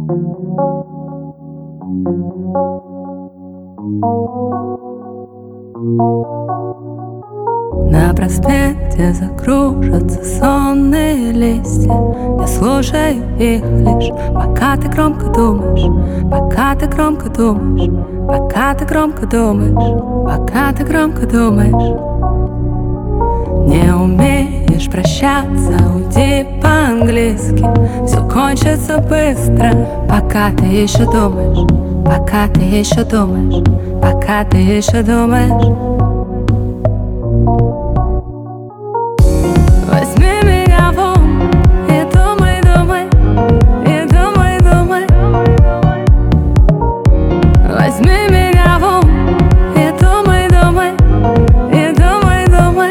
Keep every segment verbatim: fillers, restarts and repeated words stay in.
На проспекте закружатся сонные листья. Я слушаю их лишь, пока ты громко думаешь, пока ты громко думаешь, пока ты громко думаешь, пока ты громко думаешь. Не умеешь прощаться, уйди по-английски. Все кончится быстро, пока ты еще думаешь, пока ты еще думаешь, пока ты еще думаешь. Возьми меня в ум и думай, думай, и думай, думай. Возьми меня в ум и думай, думай, и думай, думай.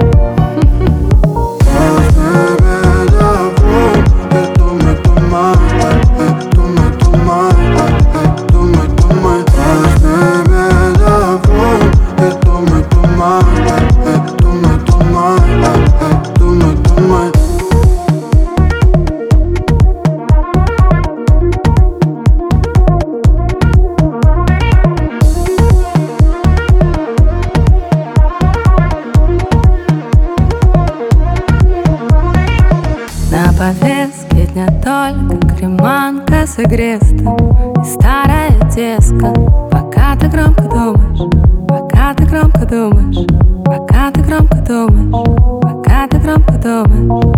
На повестке дня только креманка с игристым и старая деска. Пока ты громко думаешь, пока ты громко думаешь, пока ты громко думаешь, пока ты громко думаешь.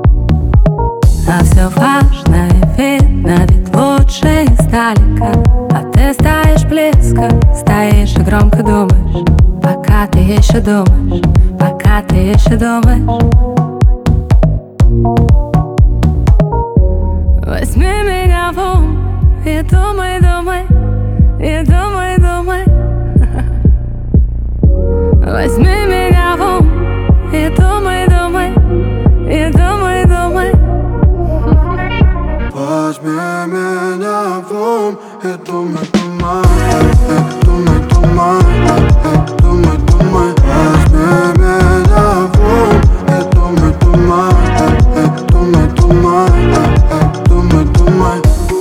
А все важно и видно, ведь лучше издалека. А ты стоишь близко, стоишь и громко думаешь, пока ты еще думаешь, пока ты еще думаешь. Возьми меня в ум и думай, думай, и думай, думай. Возьми меня в ум и думай, думай, и думай, думай. Возьми меня в ум и думай, думай, и думай, думай, и думай, думай. Возьми меня в ум и думай, думай, и думай, думай, и думай, думай.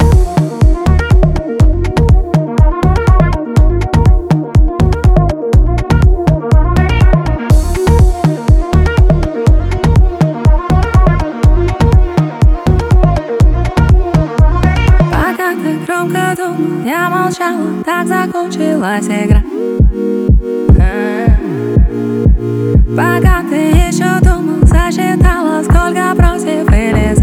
Пока ты громко думал, я молчала, так закончилась игра. Пока ты еще думал, засчитала, сколько против или